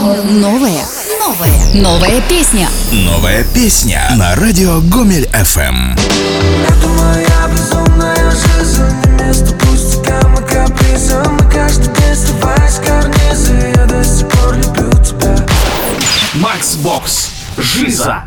Новая песня. Новая песня на радио Гомель FM. Это моя безумная жизнь, не место пустякам и капризам. И каждый день срываясь с карниза, я до сих пор люблю тебя. Макс Бокс. Жиза.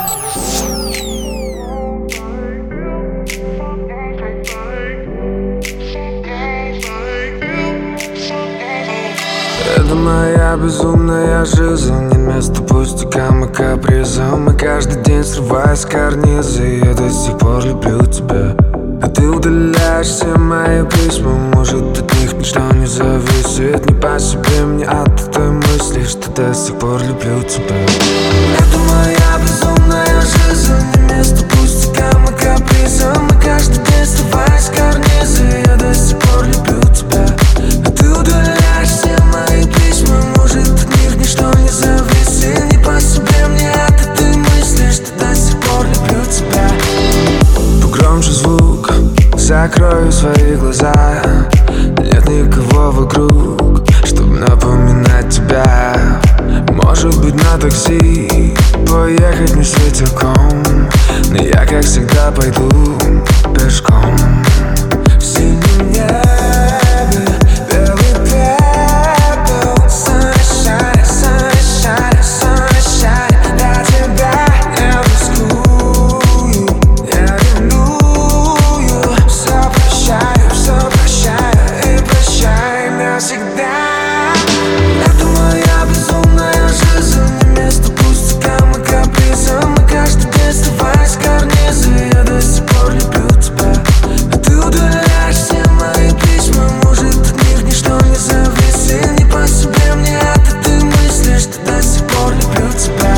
Это моя безумная жизнь, не место пустякам и капризам. И каждый день срываясь с карниза, я до сих пор люблю тебя. А ты удаляешь все мои письма, может от них ничто не зависит. Не по себе мне от той мысли, что до сих пор люблю тебя. Это моя безумная жизнь, не место пустякам и капризам. И каждый день срываясь с карниза, я до сих пор люблю тебя. А ты удаляешь все мои письма, может от них ничто не зависит. Не по себе мне от этой мысли, что до сих пор люблю тебя. Погромче звук, закрою свои глаза. Нет никого вокруг, чтобы напоминать тебя. Может быть на такси поехать не светилком, но я как всегда пойду пешком. В синем небе белый пепел, sunshine, sunshine, sunshine. Я тебя не рискую, я ревную. Все прощаю и прощай навсегда. Это моя безумная жизнь, не место пустякам и капризам. И каждый день срываясь с карниза, я до сих пор люблю тебя. А ты удаляешь все мои письма, может от них ничто не зависит. Не по себе мне от этой мысли, что до сих пор люблю тебя.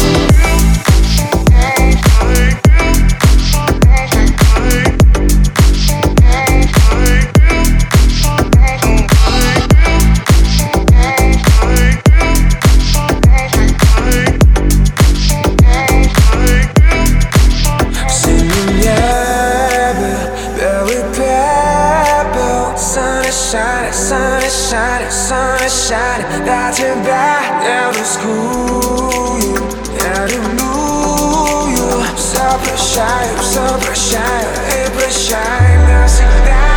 В синем небе белый пепел, sunshine, sunshine, sunshine. Я тебя не рискую, я ревную. Все прощаю и прощай навсегда.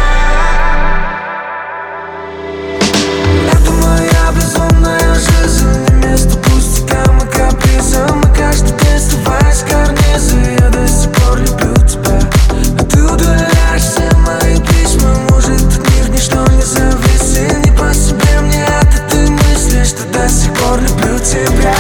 Это моя безумная жизнь, не место пустякам и капризам. И каждый день срываясь с карниза, я до сих пор люблю тебя. А ты удаляешь все мои письма, может от них ничто не зависит. Не по себе мне от этой мысли, что до сих пор люблю тебя.